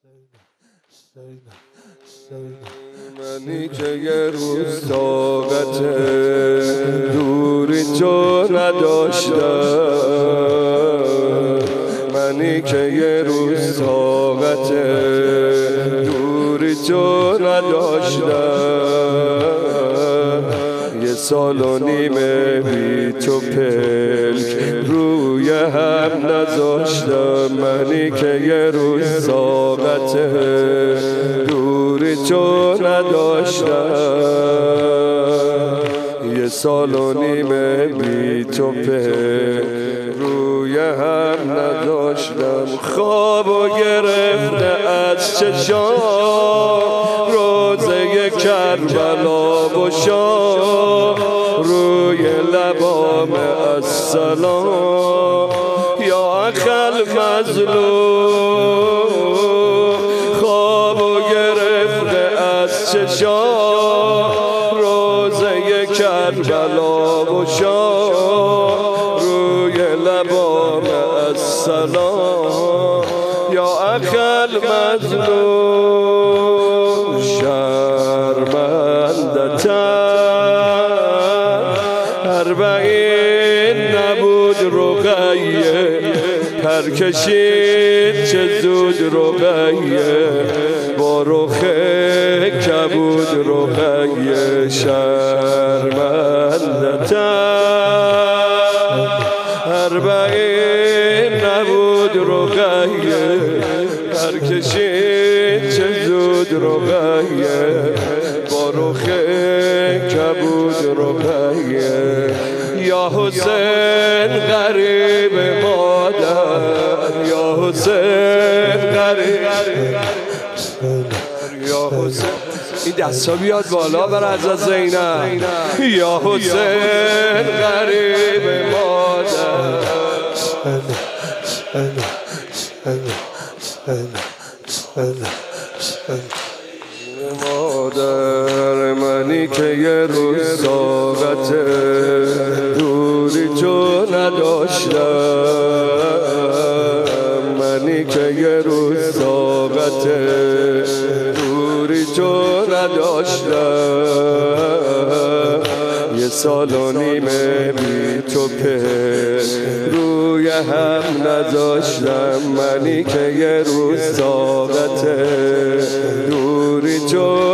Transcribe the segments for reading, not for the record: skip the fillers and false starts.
منی که یه روز طاقت دوری تو نداشتم، منی که یه روز طاقت دوری تو نداشتم، یه سال و نیمه بی تو پلک روی هم نذاشتم، منی که یه روز طاقت دوری تو نداشتم، یه سال و نیمه بی تو روی هم نداشتم. خوابو گرفته از چشام روزه کربلا و شام، روی لبام السلام یا اخل مظلوم. خوابو گرفته از چشام روزه کربلا و شام، روی لبام السلام یا اخل مظلوم. شرمنده‌تر اربعین نبود رقیه، پر کشید چه زود رقیه، با رخ کبود رقیه. شرمنده‌تر اربعین نبود رقیه، پر کشید چه زود رقیه، با رخ کبود رقیه. یا حسین غریب مادر، یا حسین غریب، یا حسین. این دستا بیاد بالا بر عزت زینب. یا حسین غریب مادر، مادر منی که یه روز طاقت دوری تو نداشتم، منی که یه روز طاقت دوری تو نداشتم، یه سال و نیمه بی تو روی هم نذاشتم، منی که یه روز طاقت دوری تو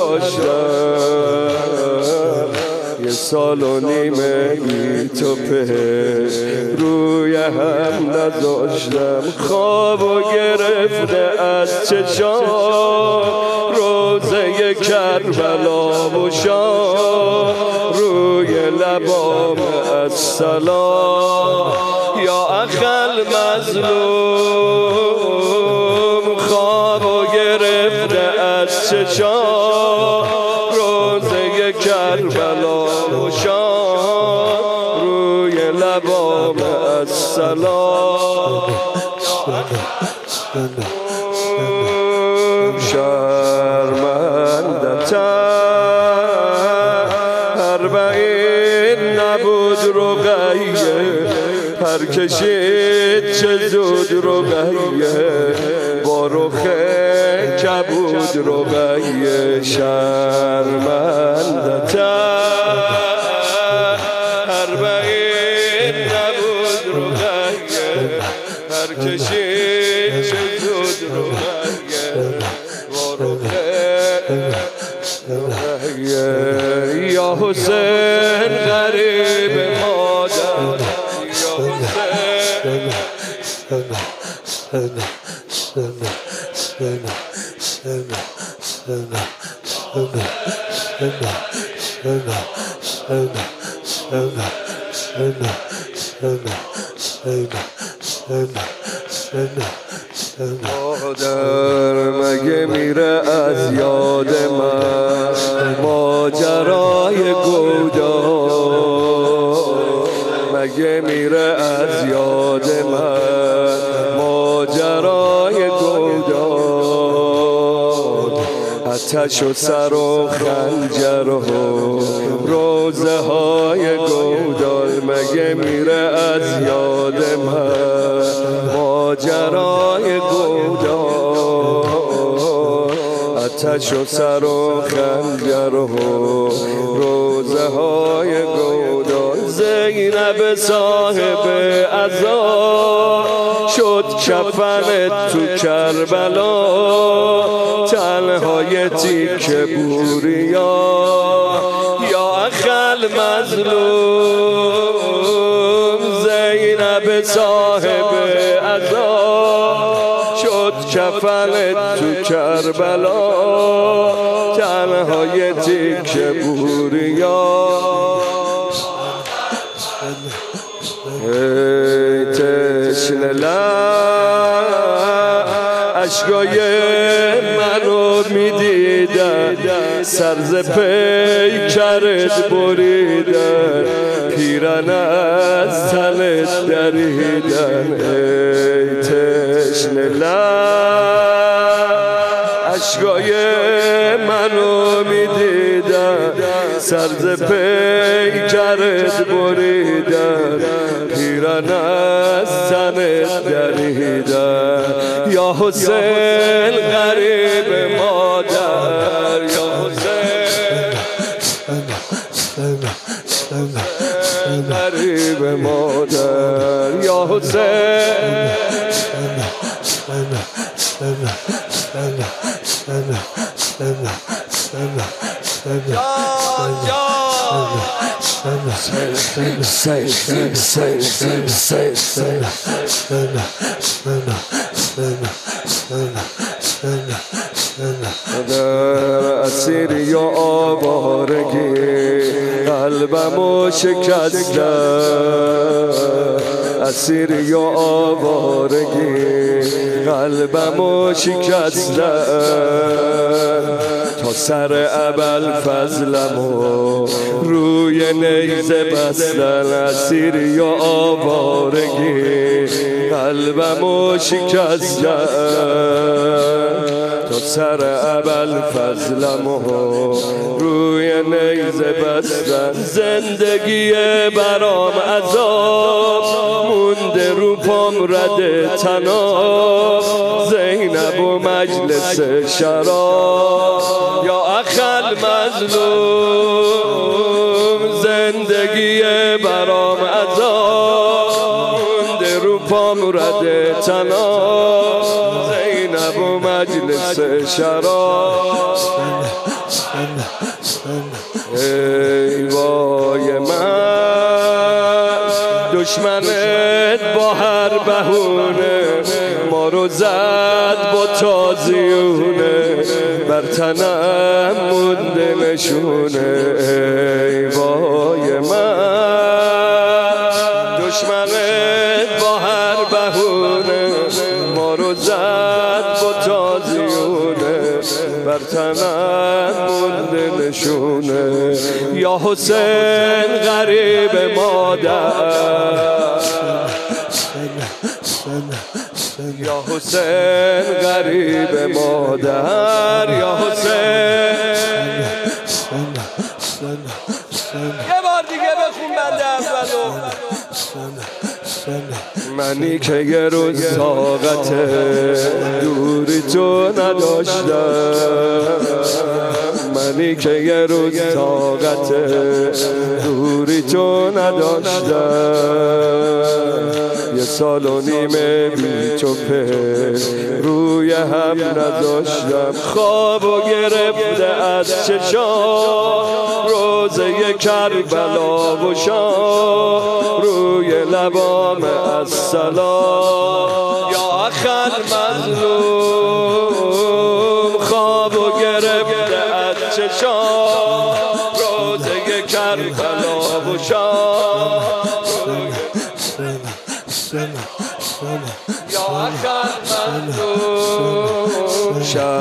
نداشتم، یه سال و نیمه بی تو روی هم نذاشتم. خوابو گرفته از چشام روزه کربلا و شام، روی لبام السلام یا اخل مظلوم. خوابو گرفته از چشام روزه کربلا و شام، روی لبام السلام. شرمنده‌تر اربعین نبود رقیه، پر کشید چه زود رقیه، با رخ کبود رقیه. شرمنده‌تر اربعین نبود رقیه، پر کشید چه زود رقیه، با رخ رقیه. یا حسین غریب مادر، یا حسین. مادر مگه میره از یاد من ماجرای گودال، مگه میره از یاد من ماجرای گودال، آتش و سر و خنجر و روزه های گودال، مگه میره از یاد من ماجرای گودال. آتش و سر و خنجر و روزه های گودال زینب صاحب عزا شد کفن تو کربلا تنهای تیکه بوریا یا اخل مظلوم زینب صاحب عزا شد کفن تو کربلا تنهای تیکه بوریا ای تشنه اشکای منو میدیدن سرز پیکرت بریدن پیرن از تنت دریدن ای تشنه اشکای منو میدیدن سرز پیکرت بریدن پیرن از تنت دریدن یا حسین غریب مادر یا حسین غریب مادر یا حسین در اسیر یا آوارگی قلبمو شکستن اسیر یا آوارگی قلبمو شکستن تا سر ابوالفضلمو روی نیزه بستن اسیر یا آوارگی قلبمو شکستن تا سر ابوالفضلمو روی نیزه بستن زندگی برام عذاب مونده رو پام رد تناب زینب و مجلس شراب یا اخل مظلوم زندگی برام عذاب مونده رو پام رد تناب زینب و مجلس شراب ای وای من دشمنت با هر بهونه ما رو زد با تازیونه بر تنم مونده نشونه ای وای من دشمنت با هر بهونه ما رو زد با تازیونه بر تنم مونده نشونه یا حسین غریب مادر یا حسین غریب مادر یا حسین یه بار دیگه بخون بنده اولو منی که یه روز طاقت دوری تو نداشتم منی که یه روز طاقت دوری تو نداشتم یه سال و نیمه بی تو روی هم نداشتم خواب و گرفته از چشام روزه کربلا و شام روی لبام از سلام یا اخل مظلوم خواب و گرفته از چشام روزه کربلا و شام یا اخل مظلوم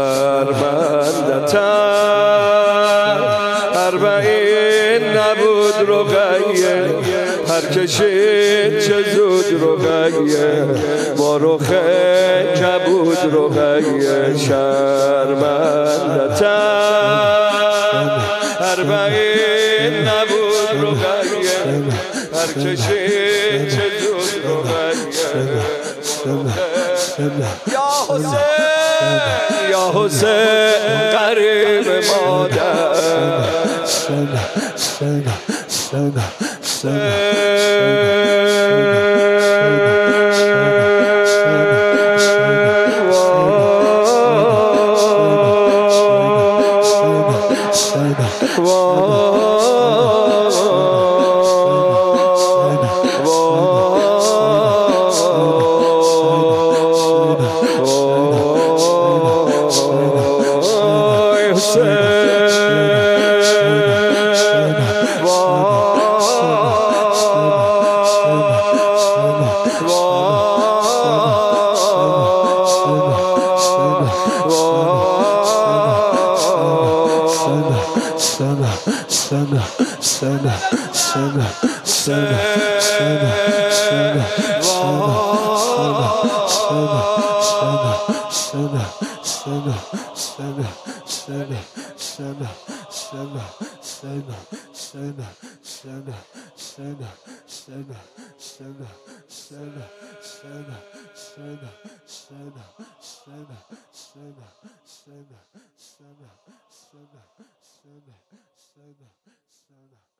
شرمندتر اربعین نبود رقیه هر کشید چه زود رقیه با رخ کبود رقیه شرمندتر اربعین نبود رقیه هر کشید چه زود رقیه یا حسین یا یا حسین قریب مادر Sana